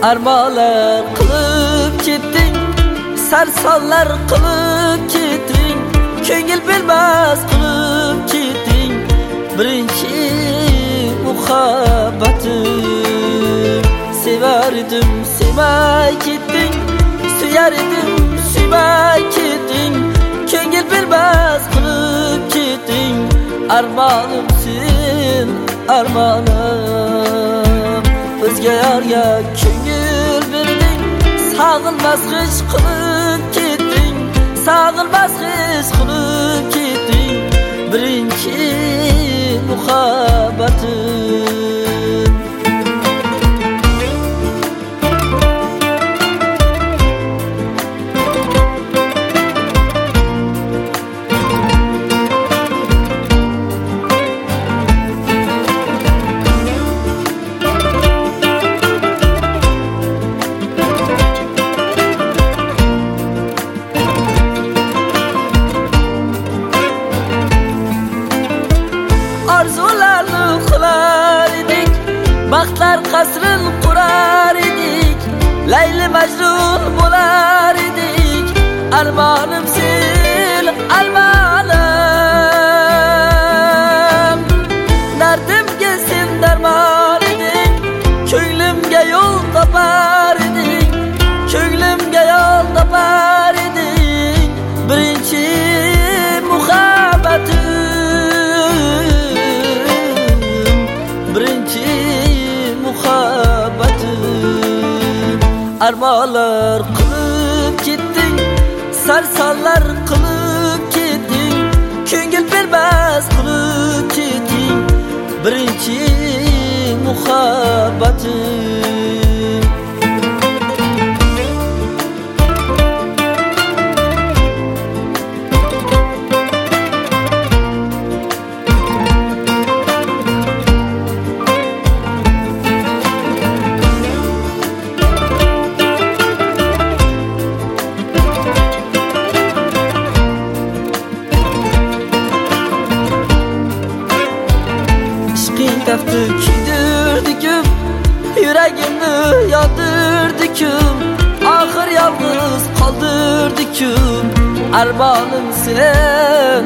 armonlar qilib ketding, sarsonlar qilib ketding, ko'ngil bilmas qilib ketding birinchi muhabbatim. Sevar edim, sevmay ketding, suyar edim, suymay ketding, ko'ngil bilmas qilib ketding armonim sen, armonim. O'zga yorga ko'ngil berding, sog'inmas hech qilib ketding, sog'inmas hech qilib ketding birinchi muhabbatim. Arzularni qilar edik, baxtlar qasrin qurar edik, Layli Majnun bo'lar edik, armonim sen, armonim. Dardimga sen darmon eding, ko'nglimga yo'l topar eding, ko'nglimga yo'l topar eding birinchi muhabbatim. Armonlar qilib ketding, sarsonlar qilib ketding, ko'ngil bermas qilib ketding birinchi muhabbatim. Tafti kuydirdikim, yuragimni yondirdikim, oxir yolg'iz qoldirdikim armonim sen,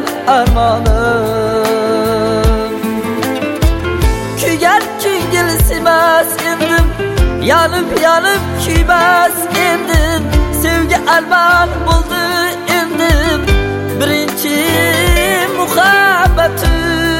armonim. Kuygan ko'ngil simas endim, yonib yonib kuymas endim, sevgi armon bo'ldi endim birinchi muhabbatim.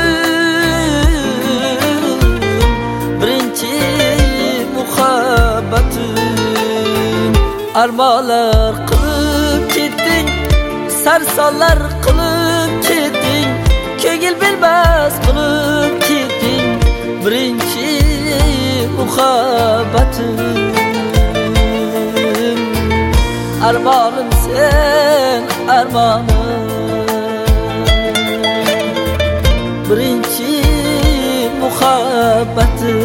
Armonlar qilib ketding, sarsonlar qilib ketding, ko'ngil bilmas qilib ketding birinchi muhabbatim. Armonim sen, armonim, birinchi muhabbatim.